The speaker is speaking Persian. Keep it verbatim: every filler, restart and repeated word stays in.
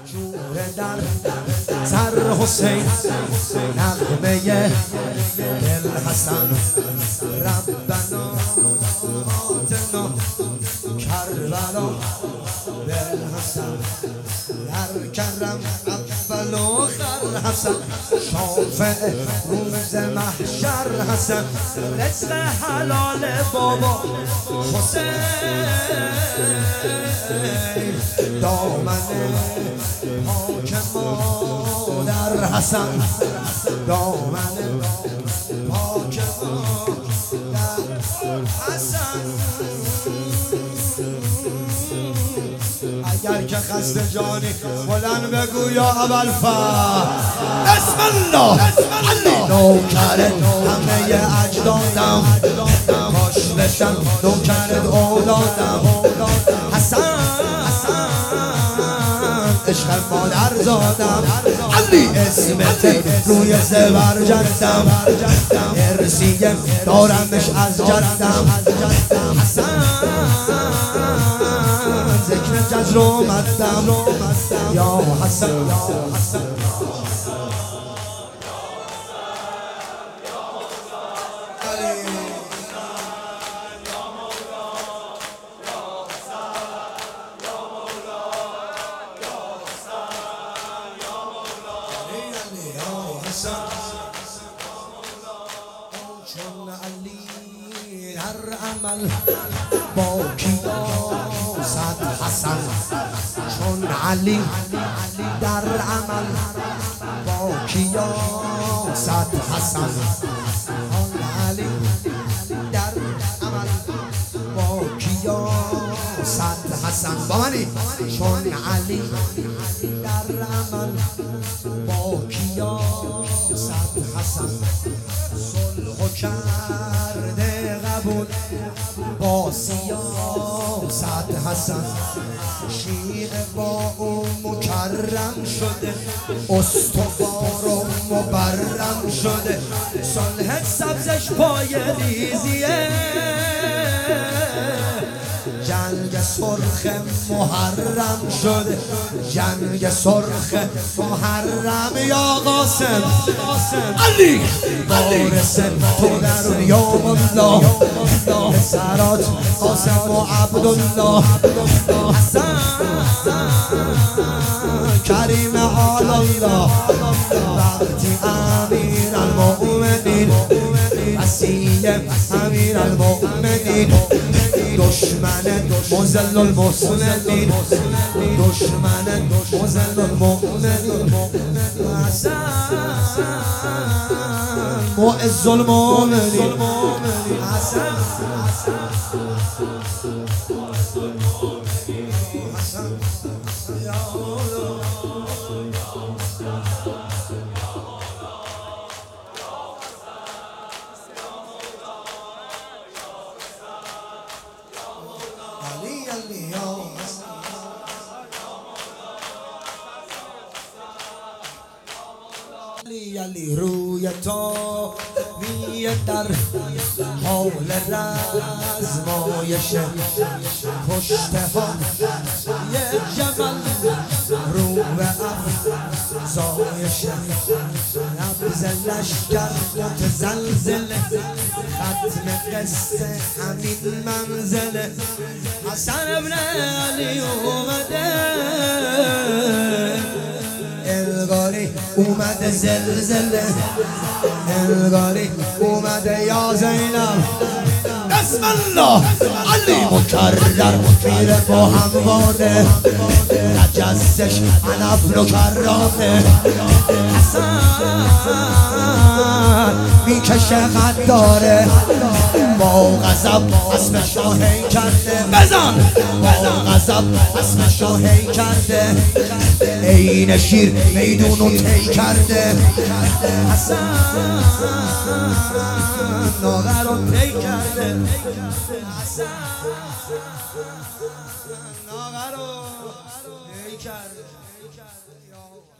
شور در سر حسین نغمه دل حسن ربنا آتنا کربلا بالحسن در کرم اول و خر حسن شافع روز محشر حسن رزق حلال بابا حسین دامن پاک مادر حسن دامن پاک مادر حسن اگر که خسته جانی بلند بگو یا ابوالفضل بسم الله علی نوکر همه اجدادم کاش بشم نوکر اولادم حسن عشق مادر زادم علی اسمت روی زبر جدم ارسیه دارمش از جدم حسن ذکر جزر اومدم یا حسن چون علی هر عمل با کیاست حسن چون علی در عمل با کیاست حسن چون علی در عمل با کیاست حسن با منی چون علی در عمل با کیاست حسن صلح کرده قبول با سیاست حسن شیعه با او مکرم شده استوار و مبرم شده صلح سبزش پای ریزیه جنگ سرخ محرم شده جنگ سرخ محرم یا قاسم علی وارث تو در یوم الله پسرات قاسم و عبدالله حسن کریم آل الله وقتی امیر المؤمنین وسیع امیر المؤمنین دشمن مذل المسلمین دشمن مذل المؤمنین حسن معز المؤمنین حسن علی روی تو میه در حال رزمایش پشت ها یه جمل رو به افزایش نبض لشکر متزلزل ختم قصه همین منزل حسن ابن علی اومده الگاری اومده زلزله الگاری اومده یا زینب بسم الله علی مکرر میره با همواره نجستش عنب و کرانه حسن میکشه قد داره با غضب اسم شاهی کرده بزن با غضب اسم شاهی کرده این شیر میدونو تی کرده حسن ناغه رو تی کرده حسن ناغه رو تی کرده